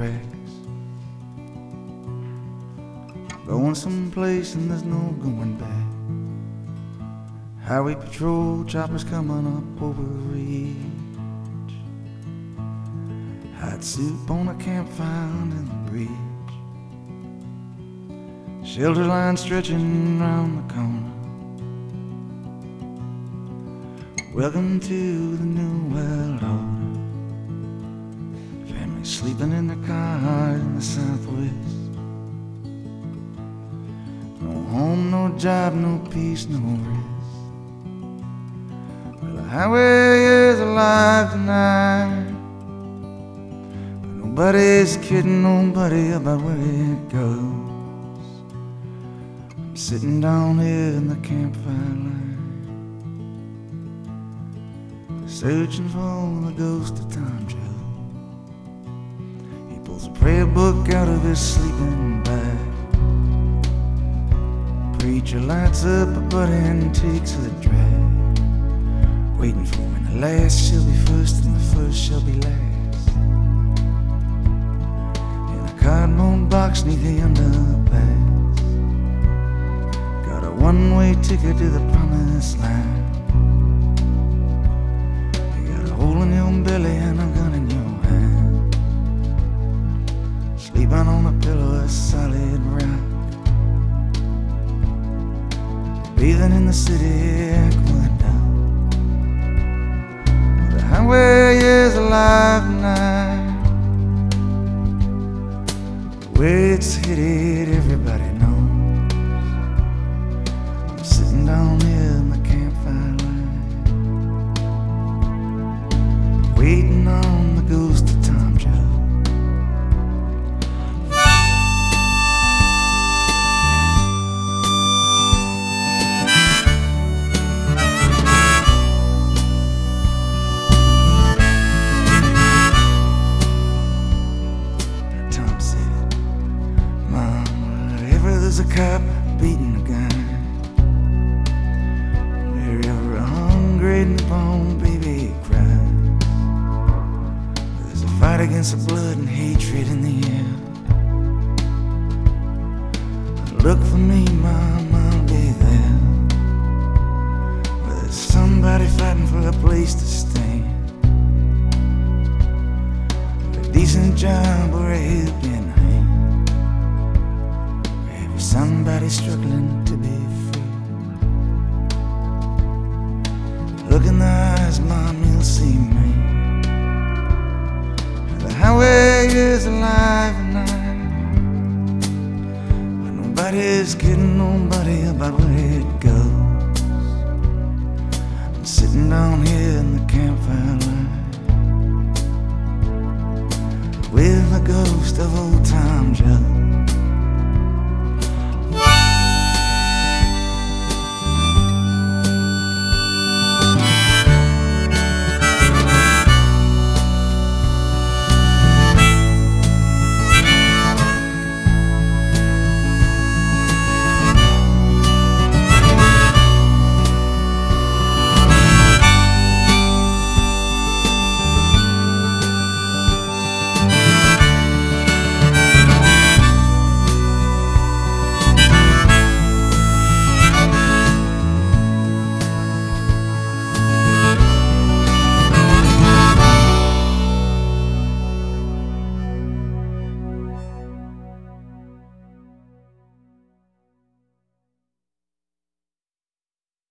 tracks, going someplace and there's no going back. Highway patrol choppers coming up over reach, hot soup on a campfire in the breeze, shelter line stretching round the corner. Welcome to the new world order. Families sleeping in their cars in the Southwest. No home, no job, no peace, no rest. Well, the highway is alive tonight, but nobody's kidding nobody about where it goes. I'm sitting down here in the campfire line, searching for the ghost of Tom Joe. He pulls a prayer book out of his sleeping bag. Preacher lights up a butt and takes a drag, waiting for when the last shall be first and the first shall be last. In a cardboard box neath the underpass, got a one-way ticket to the promised land. Hole in your belly and a gun in your hand, sleeping on a pillow of solid rock, bathing in the city aqueduct. The highway is alive tonight, where it's headed everybody knows. I'm sitting down here in the campfire line, waiting on the ghost of Tom Joe. Tom said, Mom, wherever there's a cop beating a gun, wherever a hungry newborn baby cries, fight against the blood and hatred in the air. Look for me, Mom, I'll be there. Where there's somebody fighting for a place to stand, a decent job or a helping hand, wherever somebody's struggling to be free. Look in the eyes, Mom, you'll see me. The highway is alive tonight, but nobody's kidding nobody about where it goes. I'm sitting down here in the campfire line, with the ghost of old Tom Joe.